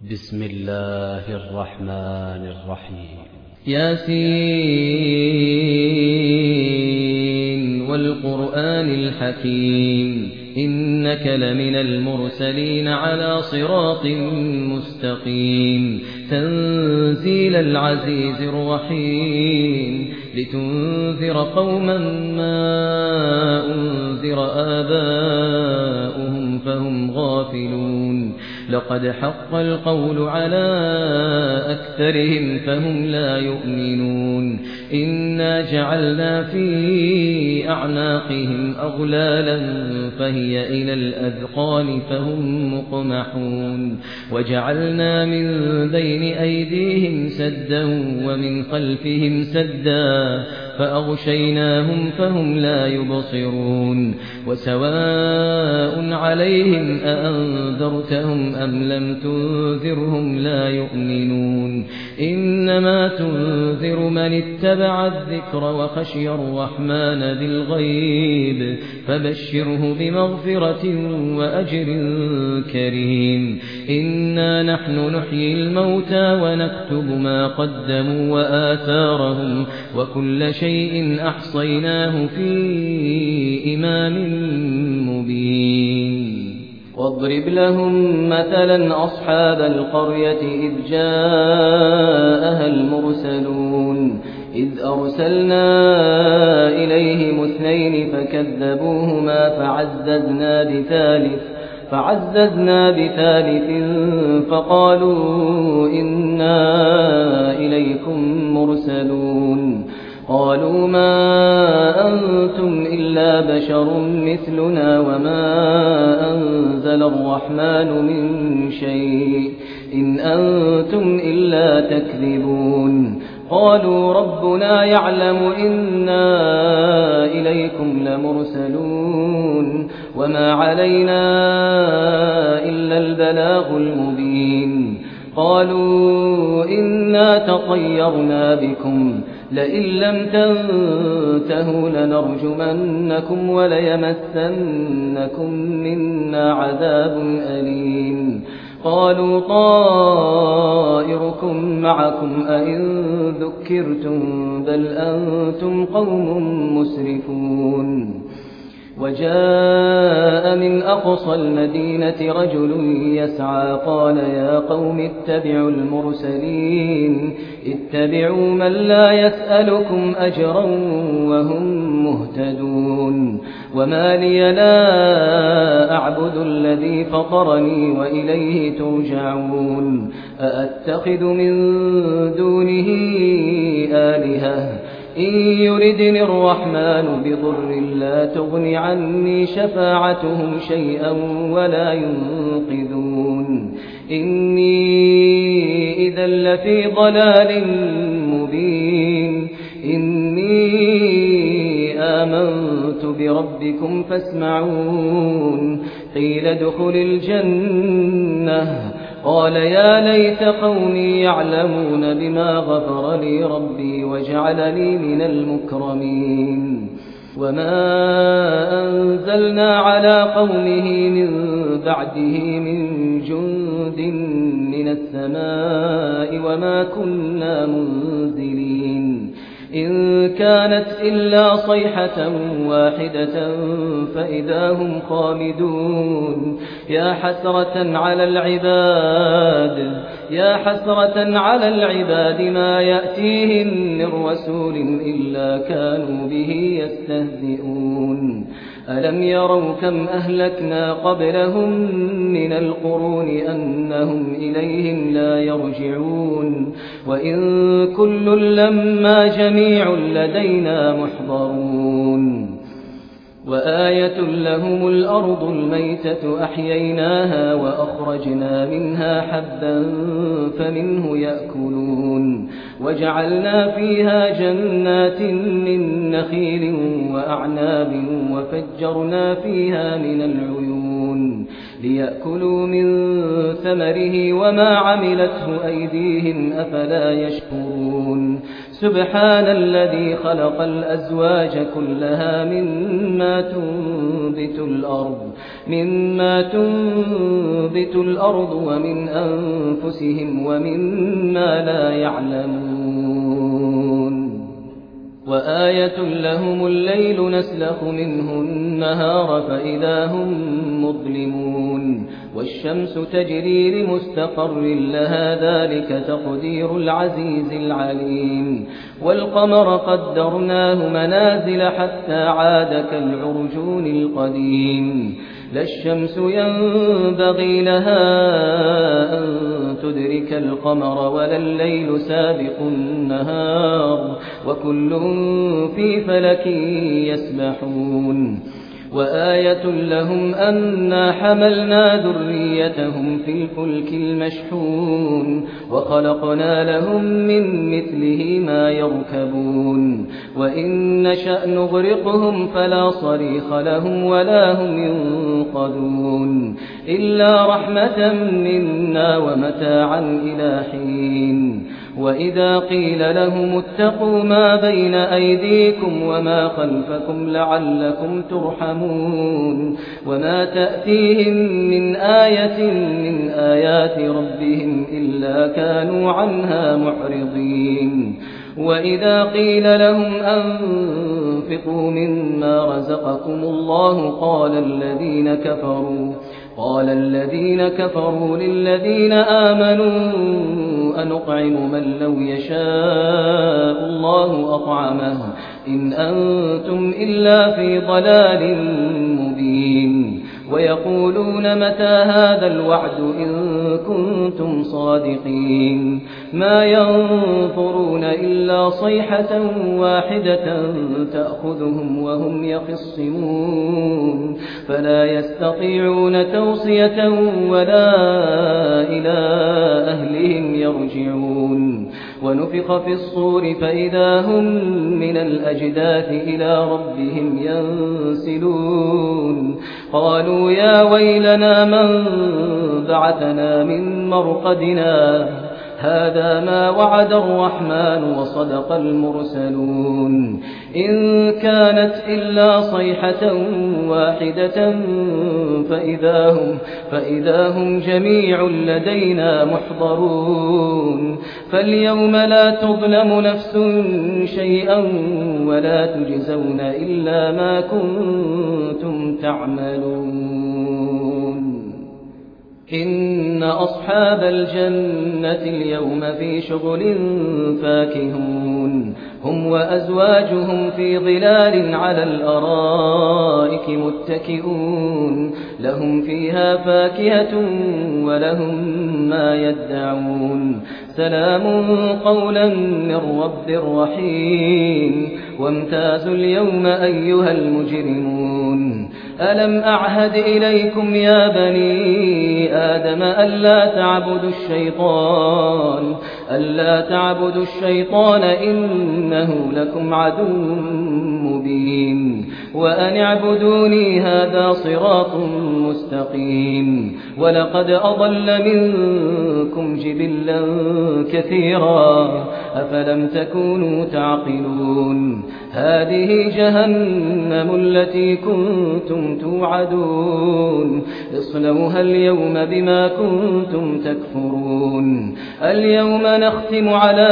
بسم الله الرحمن الرحيم. ياسين والقرآن الحكيم إنك لمن المرسلين على صراط مستقيم تنزيل العزيز الرحيم لتنذر قوما ما أنذر آباؤهم فهم غافلون لقد حق القول على أكثرهم فهم لا يؤمنون إنا جعلنا في أعناقهم أغلالا فهي إلى الأذقان فهم مقمحون وجعلنا من بين أيديهم سدا ومن خلفهم سدا فأغشيناهم فهم لا يبصرون وسواء عليهم أأنذرتهم أم لم تنذرهم لا يؤمنون إنما تنذر من اتبع الذكر وخشي الرحمن بالغيب فبشره بمغفرة وأجر كريم إنا نحن نحيي الموتى ونكتب ما قدموا وآثارهم وكل شيء أحصيناه في إمام مبين واضرب لهم مثلا أصحاب القرية إذ جاءها المرسلون إذ أرسلنا إليهم اثنين فكذبوهما فعززنا بثالث فقالوا إنا إليكم مرسلون قالوا ما أنتم إلا بشر مثلنا وما أنزل الرحمن من شيء إن أنتم إلا تكذبون قالوا ربنا يعلم إنا إليكم لمرسلون وما علينا إلا البلاغ المبين قالوا إنا تطيرنا بكم لئن لم تنتهوا لنرجمنكم وليمسنكم منا عذاب أليم قالوا طائركم معكم أئن ذكرتم بل أنتم قوم مسرفون وجاء من أقصى المدينة رجل يسعى قال يا قوم اتبعوا المرسلين اتبعوا من لا يسألكم أجرا وهم مهتدون وما لي لا أعبد الذي فطرني وإليه ترجعون أأتخذ من دونه آلهة إن يردني الرحمن بضر لا تغن عني شفاعتهم شيئا ولا ينقذون إني إذا لفي ضلال مبين إني آمنت بربكم فاسمعون قيل ادخل الجنة قال يا ليت قومي يعلمون بما غفر لي ربي وجعلني من المكرمين وما أنزلنا على قومه من بعده من جند من السماء وما كنا منزلين إن كانت إلا صيحة واحدة فإذا هم خامدون يا حسرة على العباد ما يأتيهم من رسول إلا كانوا به يستهزئون ألم يروا كم أهلكنا قبلهم من القرون أنهم إليهم لا يرجعون وإن كل لما جميع لدينا محضرون وآية لهم الأرض الميتة أحييناها وأخرجنا منها حبا فمنه يأكلون وجعلنا فيها جنات من نخيل وأعناب وفجرنا فيها من العيون ليأكلوا من ثمره وما عملته أيديهم أفلا يشكرون سبحان الذي خلق الأزواج كلها مما تنبت الأرض ومن أنفسهم ومما لا يعلمون وآية لهم الليل نسلخ منه النهار فإذا هم مظلمون والشمس تجري لمستقر لها ذلك تقدير العزيز العليم والقمر قدرناه منازل حتى عاد كالعرجون القديم لا الشمس ينبغي لها أن تدرك القمر ولا الليل سابق النهار وكل في فلك يسبحون وآية لهم أنا حملنا ذريتهم في الفلك المشحون وخلقنا لهم من مثله ما يركبون وإن نشأ نغرقهم فلا صريخ لهم ولا هم ينقذون إلا رحمة منا ومتاعا إلى حين وإذا قيل لهم اتقوا ما بين أيديكم وما خلفكم لعلكم ترحمون وما تأتيهم من آية من آيات ربهم إلا كانوا عنها معرضين وإذا قيل لهم أنفقوا مما رزقكم الله قال الذين كفروا للذين آمنوا أنطعم من لو يشاء الله أطعمه إن أنتم إلا في ضلال مبين ويقولون متى هذا الوعد إن كنتم صادقين ما ينظرون إلا صيحة واحدة تأخذهم وهم يخصمون فلا يستطيعون توصية ولا إلى أهلهم يرجعون ونفخ في الصور فإذا هم من الأجداث إلى ربهم ينسلون قالوا يا ويلنا من بعثنا من مرقدنا هذا ما وعد الرحمن وصدق المرسلون إن كانت إلا صيحة واحدة فإذا هم جميع لدينا محضرون فاليوم لا تظلم نفس شيئا ولا تجزون إلا ما كنتم تعملون إن أصحاب الجنة اليوم في شغل فاكهون هم وأزواجهم في ظلال على الأرائك متكئون لهم فيها فاكهة ولهم ما يدعون سلام قولا من رب رحيم وامتازوا اليوم أيها المجرمون ألم أعهد إليكم يا بني آدم ألا تعبدوا الشيطان إنه لكم عدو مبين وأن اعبدوني هذا صراط مستقيم ولقد أضل منكم جبلا كثيرا أفلم تكونوا تعقلون هذه جهنم التي كنتم توعدون اصلوها اليوم بما كنتم تكفرون اليوم نختم على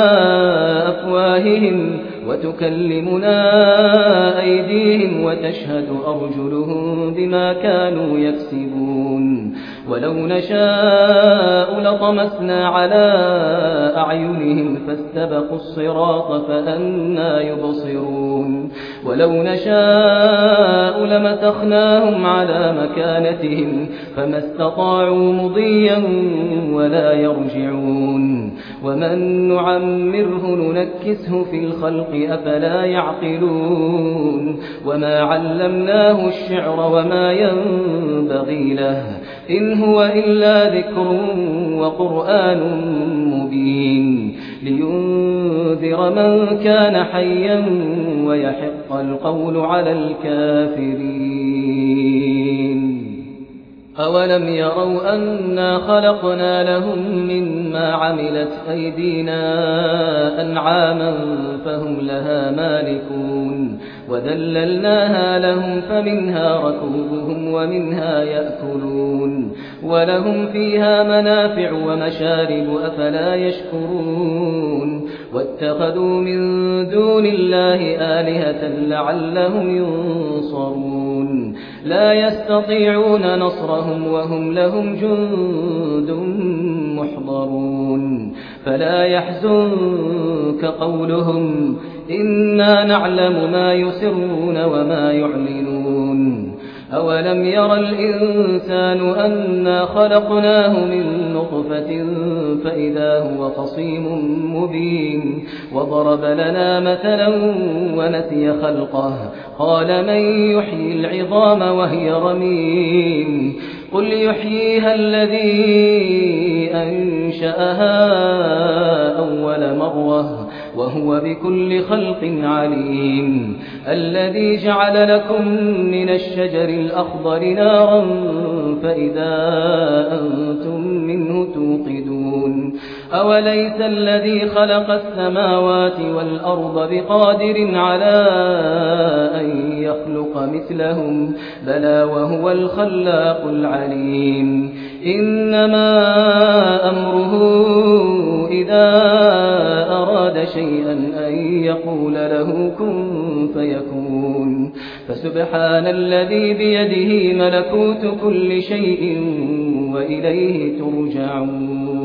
أفواههم وتكلمنا أيديهم وتشهد أرجلهم بما كانوا يكسبون ولو نشاء لطمسنا على أعينهم فاستبقوا الصراط فأنى يبصرون ولو نشاء لمسخناهم على مكانتهم فما استطاعوا مضيا ولا يرجعون ومن نعمره ننكسه في الخلق أفلا يعقلون وما علمناه الشعر وما ينبغي له إن هو إلا ذكر وقرآن مبين لينذر من كان حيا ويحق القول على الكافرين أولم يروا أنا خلقنا لهم مما عملت أيدينا أنعاما فهم لها مالكون وذللناها لهم فمنها ركوبهم ومنها يأكلون ولهم فيها منافع ومشارب أفلا يشكرون واتخذوا من دون الله آلهة لعلهم ينصرون لا يستطيعون نصرهم وهم لهم جند محضرون فلا يحزنك قولهم إنا نعلم ما يسرون وما يعلنون أولم ير الإنسان أنا خلقناه من نطفة فإذا هو خصيم مبين وضرب لنا مثلا ونسي خلقه قال من يحيي العظام وهي رميم قل يحييها الذي أنشأها أول مرة وهو بكل خلق عليم الذي جعل لكم من الشجر الأخضر نارا فإذا أنتم منه توقدون أوليس الذي خلق السماوات والأرض بقادر على أن يخلق مثلهم بلى وهو الخلاق العليم إنما أمره إذا أراد شيئا أن يقول له كن فيكون فسبحان الذي بيده ملكوت كل شيء وإليه ترجعون